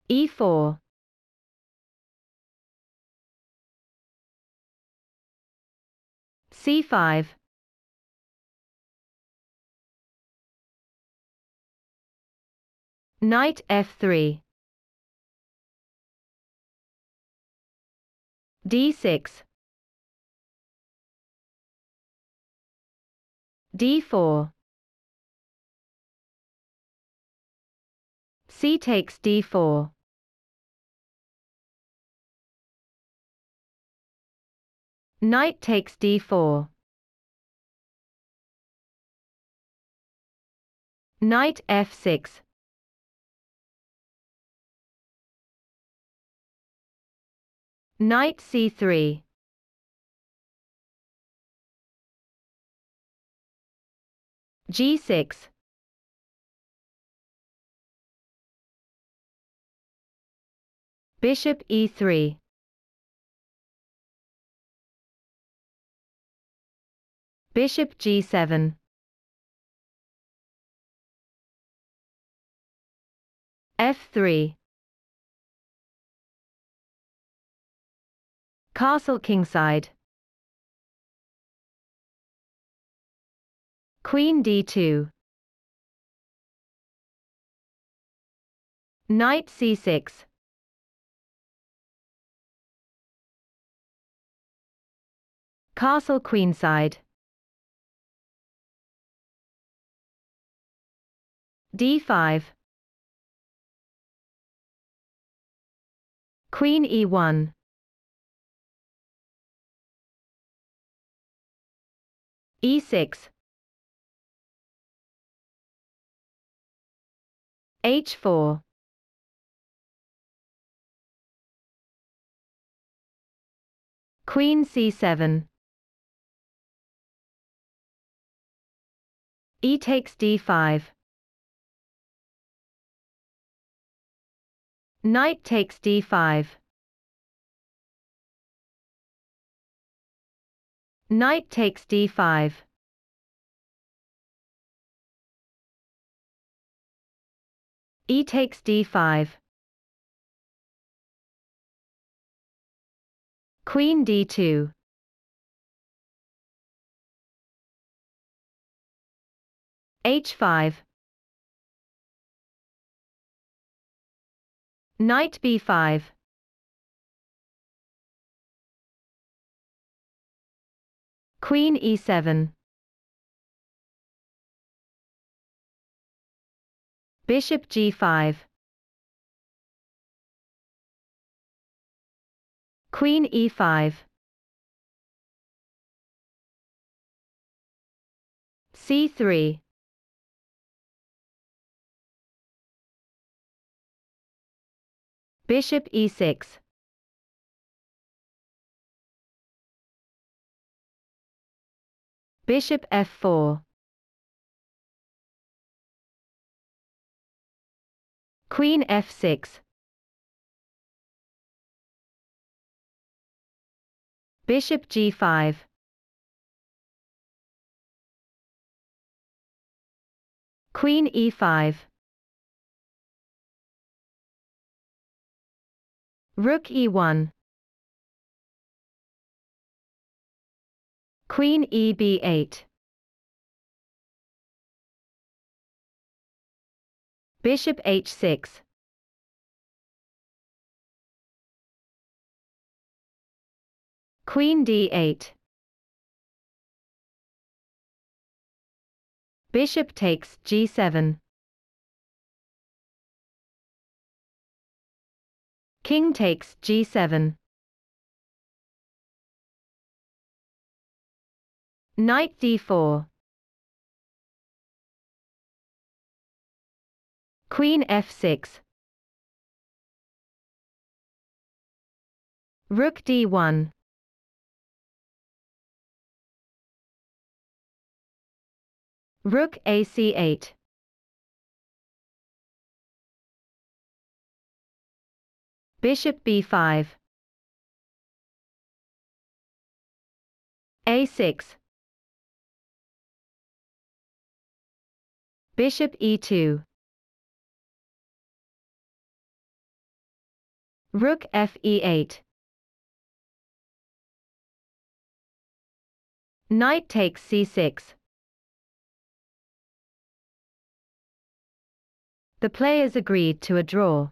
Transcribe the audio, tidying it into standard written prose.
e4, c5, knight f3, d6, d4, c takes d4, knight takes d4, knight f6, knight c3, g6, bishop e3, bishop g7, f3, castle kingside, queen d2, knight c6, castle queenside, d5, queen e1, e6, h4, queen c7, e takes d5, knight takes d5, knight takes d5, e takes d5, queen d2, h5, knight b5, queen e7, bishop g5, queen e5, c3, bishop e6, bishop f4, queen f6, bishop g5, queen e5, rook e1, queen eb8, bishop h6, queen d8, bishop takes g7, king takes g7, knight d4, queen f6, rook d1, rook ac8, bishop b5, a6, bishop e2, Rook fe8. Knight takes c6. The players agreed to a draw.